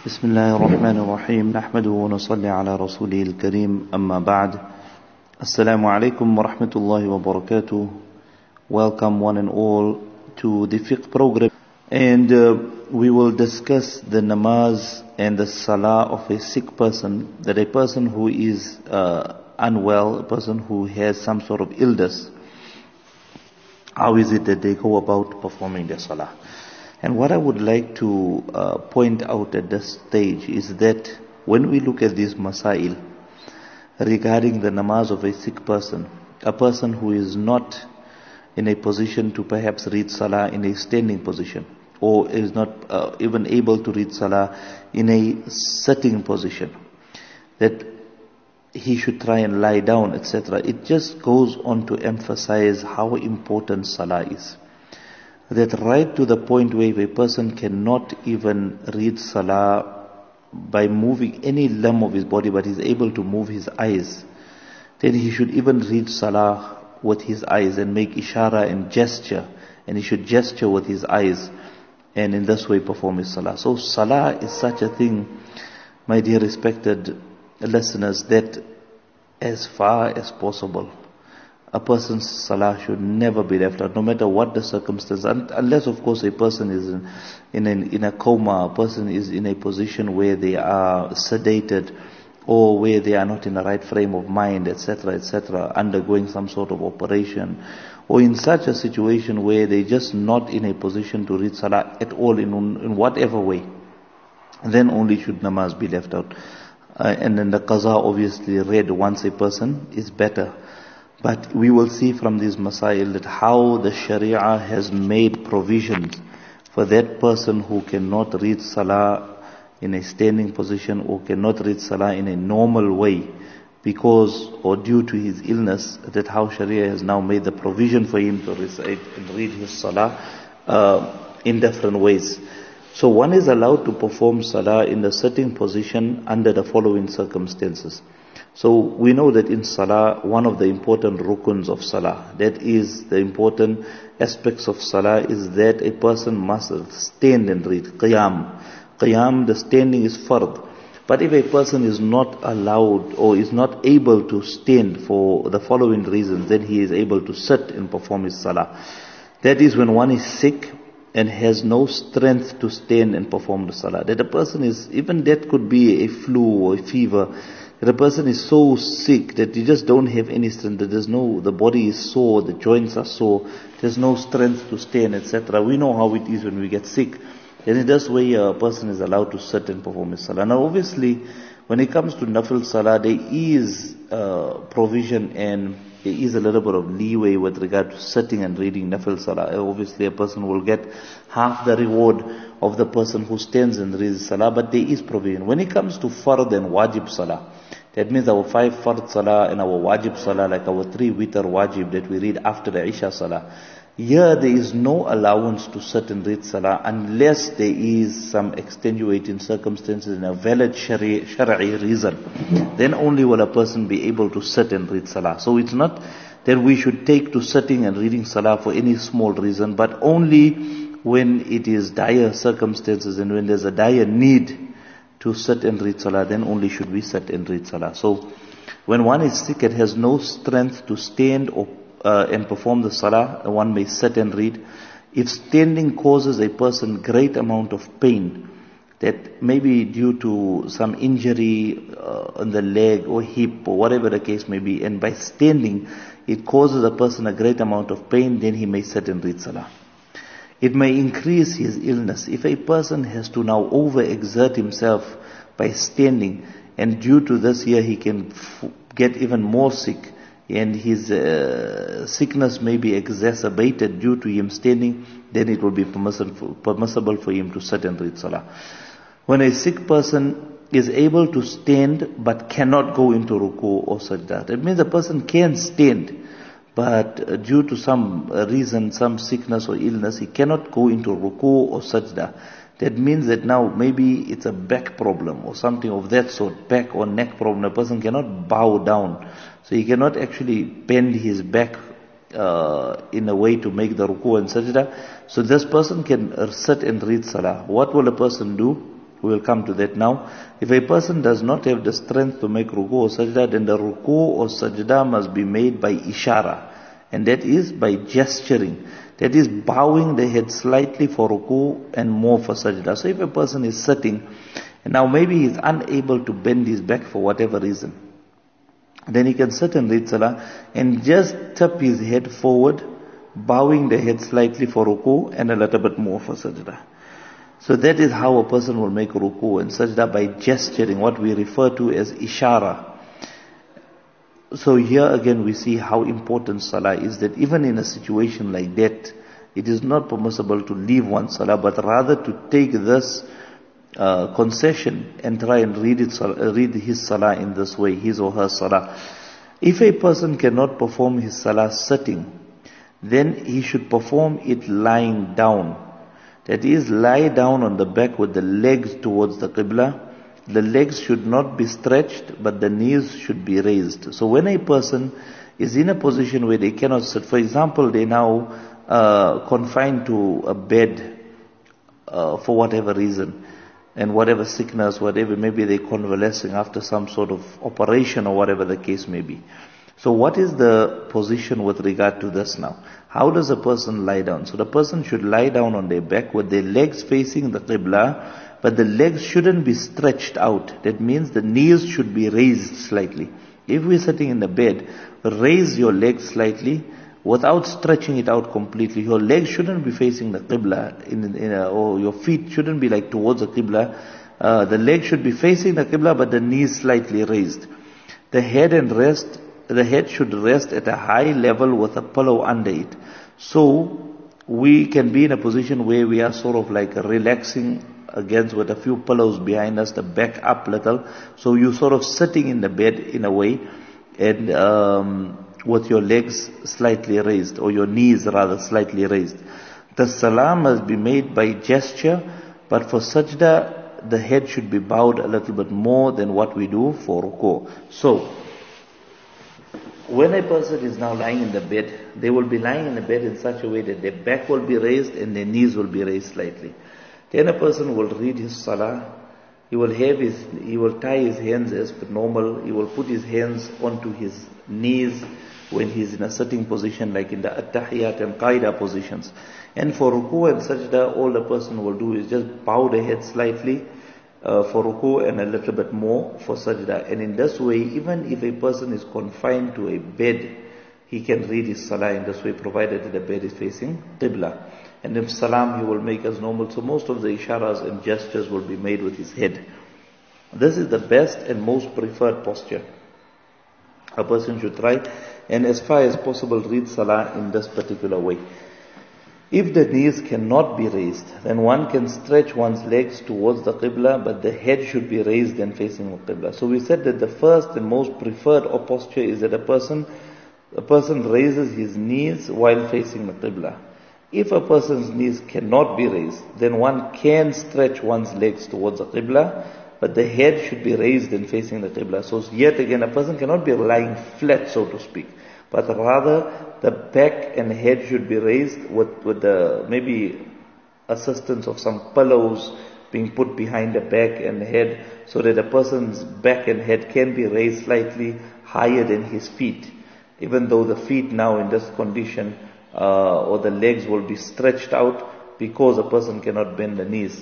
بسم الله الرحمن الرحيم نحمده ونصلي على رسوله الكريم أما بعد السلام عليكم ورحمة الله وبركاته. Welcome one and all to the fiqh program, and we will discuss the namaz and the salah of a sick person, that a person who is unwell, a person who has some sort of illness, how is it that they go about performing their salah. And what I would like to point out at this stage is that when we look at these masail regarding the namaz of a sick person, a person who is not in a position to perhaps read salah in a standing position, or is not even able to read salah in a sitting position, that he should try and lie down, etc. It just goes on to emphasize how important salah is. That right to the point where if a person cannot even read salah by moving any limb of his body, but is able to move his eyes, then he should even read salah with his eyes and make ishara and gesture, and he should gesture with his eyes, and in this way perform his salah. So salah is such a thing, my dear respected listeners, that as far as possible, a person's salah should never be left out, no matter what the circumstance, unless of course a person is in a coma, a person is in a position where they are sedated, or where they are not in the right frame of mind, etc., etc., undergoing some sort of operation, or in such a situation where they're just not in a position to read salah at all in whatever way, then only should namaz be left out. And then the qaza obviously read once a person is better. But we will see from these masail that how the sharia has made provisions for that person who cannot read salah in a standing position, or cannot read salah in a normal way because or due to his illness, that how sharia has now made the provision for him to recite and read his salah in different ways. So one is allowed to perform salah in the sitting position under the following circumstances. So we know that in salah, one of the important rukuns of salah, that is the important aspects of salah, is that a person must stand and read. Qiyam, the standing is fard. But if a person is not allowed or is not able to stand for the following reasons, then he is able to sit and perform his salah. That is when one is sick and has no strength to stand and perform the salah. That a person is, even that could be a flu or a fever, that a person is so sick that you just don't have any strength, that the body is sore, the joints are sore, there's no strength to stand, etc. We know how it is when we get sick. And in this way a person is allowed to sit and perform his salah. Now obviously, when it comes to nafil salah, there is provision and there is a little bit of leeway with regard to sitting and reading nafil salah. Obviously a person will get half the reward of the person who stands and reads salah, but there is provision. When it comes to fard and wajib salah, that means our 5 fard salah and our wajib salah, like our 3 witr wajib that we read after the isha salah, here there is no allowance to sit and read salah unless there is some extenuating circumstances and a valid shari'i reason. Then only will a person be able to sit and read salah. So it's not that we should take to sitting and reading salah for any small reason, but only when it is dire circumstances and when there's a dire need to sit and read salah, then only should we sit and read salah. So when one is sick and has no strength to stand or and perform the salah, one may sit and read. If standing causes a person great amount of pain, that maybe due to some injury on the leg or hip or whatever the case may be, and by standing it causes a person a great amount of pain, then he may sit and read salah. It may increase his illness. If a person has to now overexert himself by standing, and due to this here he can get even more sick, and his sickness may be exacerbated due to him standing, then it will be permissible for him to sit and read salah. When a sick person is able to stand but cannot go into ruku or sajda, that means the person can stand, but due to some reason, some sickness or illness, he cannot go into ruku or sajda. That means that now maybe it's a back problem or something of that sort, back or neck problem. A person cannot bow down, so he cannot actually bend his back in a way to make the ruku and sajda. So this person can sit and read salah. What will a person do? We will come to that now. If a person does not have the strength to make ruku or sajda, then the ruku or sajda must be made by ishara. And that is by gesturing. That is bowing the head slightly for ruku and more for sajda. So if a person is sitting, and now maybe he is unable to bend his back for whatever reason, then he can sit and read salah and just tip his head forward, bowing the head slightly for ruku and a little bit more for sajda. So that is how a person will make ruku and sajda, by gesturing, what we refer to as ishara. So here again we see how important salah is, that even in a situation like that, it is not permissible to leave one salah, but rather to take this concession and try and read his salah in this way, his or her salah. If a person cannot perform his salah sitting, then he should perform it lying down. That is, lie down on the back with the legs towards the qibla. The legs should not be stretched, but the knees should be raised. So when a person is in a position where they cannot sit, for example, they now confined to a bed for whatever reason, and whatever sickness, whatever, maybe they're convalescing after some sort of operation or whatever the case may be. So what is the position with regard to this now? How does a person lie down? So the person should lie down on their back with their legs facing the qibla, but the legs shouldn't be stretched out. That means the knees should be raised slightly. If we're sitting in the bed, raise your legs slightly without stretching it out completely. Your legs shouldn't be facing the qibla, or your feet shouldn't be like towards the qibla. The legs should be facing the qibla, but the knees slightly raised. The head should rest at a high level with a pillow under it. So we can be in a position where we are sort of like relaxing against with a few pillows behind us, the back up little. So you're sort of sitting in the bed in a way, and with your legs slightly raised, or your knees rather slightly raised. The salah must be made by gesture, but for sajda, the head should be bowed a little bit more than what we do for ruku. So, when a person is now lying in the bed, they will be lying in the bed in such a way that their back will be raised and their knees will be raised slightly. Then a person will read his salah. He will tie his hands as per normal. He will put his hands onto his knees when he's in a sitting position, like in the at-tahiyat and qaida positions. And for ruku and sajda, all the person will do is just bow the head slightly for ruku and a little bit more for sajda. And in this way, even if a person is confined to a bed, he can read his salah in this way, provided that the bed is facing qibla. And if salam, he will make as normal. So most of the isharas and gestures will be made with his head. This is the best and most preferred posture a person should try, and as far as possible read salah in this particular way. If the knees cannot be raised, then one can stretch one's legs towards the qibla, but the head should be raised and facing the qibla. So we said that the first and most preferred posture is that a person raises his knees while facing the qibla. If a person's knees cannot be raised, then one can stretch one's legs towards the qibla, but the head should be raised and facing the qibla. So yet again, a person cannot be lying flat, so to speak, but rather the back and head should be raised with the maybe assistance of some pillows being put behind the back and the head, so that a person's back and head can be raised slightly higher than his feet, even though the feet now in this condition or the legs will be stretched out because a person cannot bend the knees.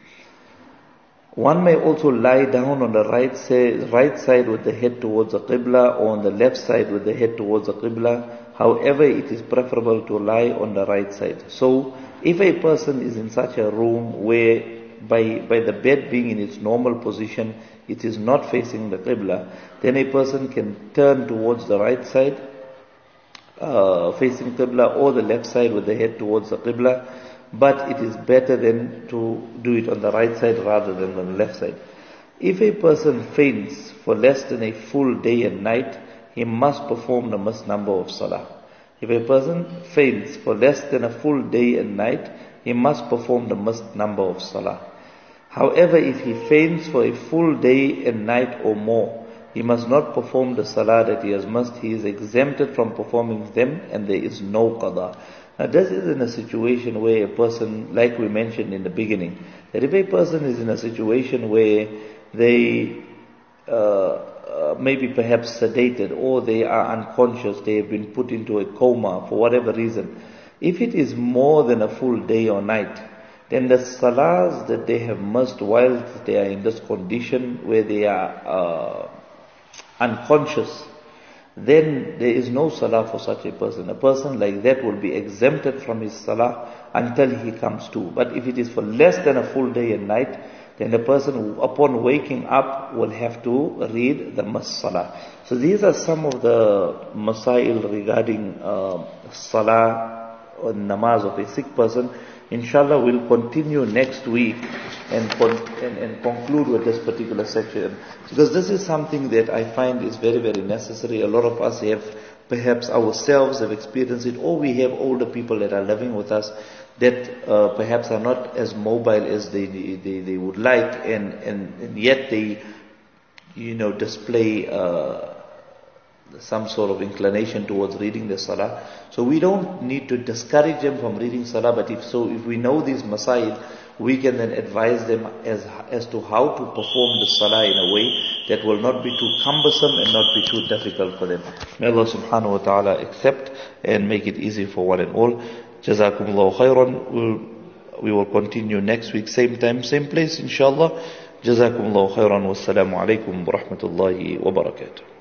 One may also lie down on the right side with the head towards the qibla, or on the left side with the head towards the qibla. However, it is preferable to lie on the right side. So, if a person is in such a room where by the bed being in its normal position, it is not facing the qibla, then a person can turn towards the right side, facing qibla, or the left side with the head towards the qibla. But it is better than to do it on the right side rather than on the left side. If a person faints for less than a full day and night, he must perform the missed number of salah. If a person faints for less than a full day and night, he must perform the missed number of salah. However, if he faints for a full day and night or more, he must not perform the salah that he has missed. He is exempted from performing them, and there is no qada. Now this is in a situation where a person, like we mentioned in the beginning, That if a person is in a situation where they maybe perhaps sedated or they are unconscious, they have been put into a coma for whatever reason, if it is more than a full day or night, then the salahs that they have missed whilst they are in this condition where they are unconscious, then there is no salah for such a person. A person like that will be exempted from his salah until he comes to. But if it is for less than a full day and night, then the person upon waking up will have to read the salah. So these are some of the masail regarding salah or namaz of a sick person. Inshallah, we'll continue next week and conclude with this particular section, because this is something that I find is very, very necessary. A lot of us have, perhaps ourselves have experienced it, or we have older people that are living with us that perhaps are not as mobile as they would like, and yet they, display some sort of inclination towards reading the salah. So we don't need to discourage them from reading salah, but if we know these masail, we can then advise them as to how to perform the salah in a way that will not be too cumbersome and not be too difficult for them. May Allah subhanahu wa ta'ala accept and make it easy for one and all. Jazakumullahu khairan. We will continue next week, same time, same place, inshallah. Jazakumullahu khairan. Wassalamu alaikum wa rahmatullahi wa barakatuh.